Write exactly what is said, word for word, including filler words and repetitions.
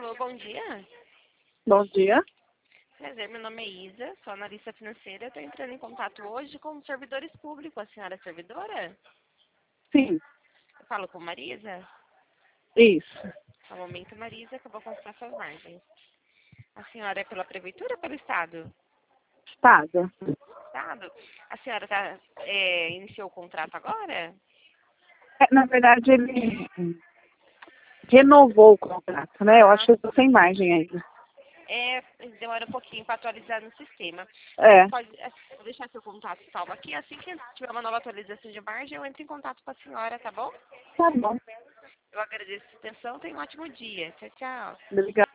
Alô, bom dia. Bom dia. Prazer, meu nome é Isa, sou analista financeira. Estou entrando em contato hoje com servidores públicos. A senhora é servidora? Sim, Eu falo com Marisa? isso. Só um momento, Marisa, que eu vou consultar suas margens. A senhora é pela Prefeitura ou pelo Estado? Estado. Estado? A senhora tá, é, iniciou o contrato agora? É, na verdade, ele renovou o contrato, né? Eu acho Ah, que eu estou sem margem ainda. é, demora um pouquinho para atualizar no sistema. Mas É, pode, é, vou deixar seu contato salvo aqui. Assim que tiver uma nova atualização de margem, eu entro em contato com a senhora, tá bom? tá bom. Eu agradeço a atenção. Tenha um ótimo dia. Tchau, tchau. Obrigada.